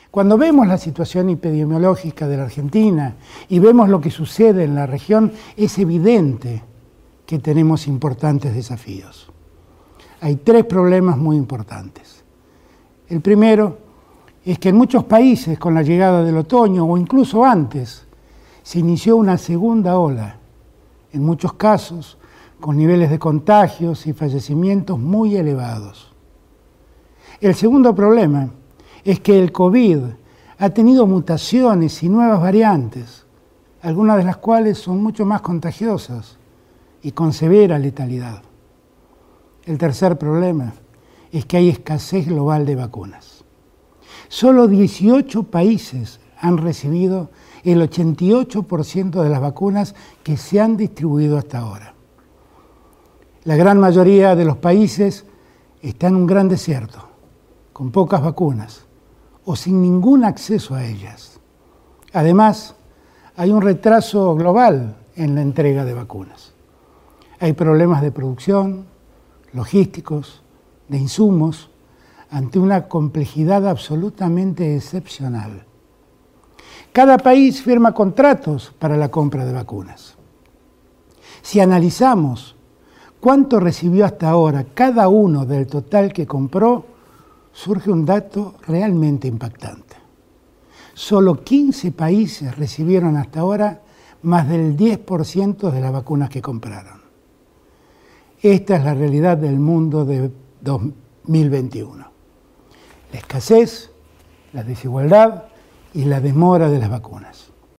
Cuando vemos la situación epidemiológica de la Argentina y vemos lo que sucede en la región, es evidente que tenemos importantes desafíos. Hay tres problemas muy importantes. El primero es que en muchos países, con la llegada del otoño o incluso antes, se inició una segunda ola, en muchos casos con niveles de contagios y fallecimientos muy elevados. El segundo problema es que el COVID ha tenido mutaciones y nuevas variantes, algunas de las cuales son mucho más contagiosas y con severa letalidad. El tercer problema es que hay escasez global de vacunas. Solo 18 países han recibido el 88% de las vacunas que se han distribuido hasta ahora. La gran mayoría de los países está en un gran desierto, con pocas vacunas o sin ningún acceso a ellas. Además, hay un retraso global en la entrega de vacunas. Hay problemas de producción, logísticos, de insumos, ante una complejidad absolutamente excepcional. Cada país firma contratos para la compra de vacunas. Si analizamos cuánto recibió hasta ahora cada uno del total que compró, surge un dato realmente impactante. Solo 15 países recibieron hasta ahora más del 10% de las vacunas que compraron. Esta es la realidad del mundo de 2021. La escasez, la desigualdad y la demora de las vacunas.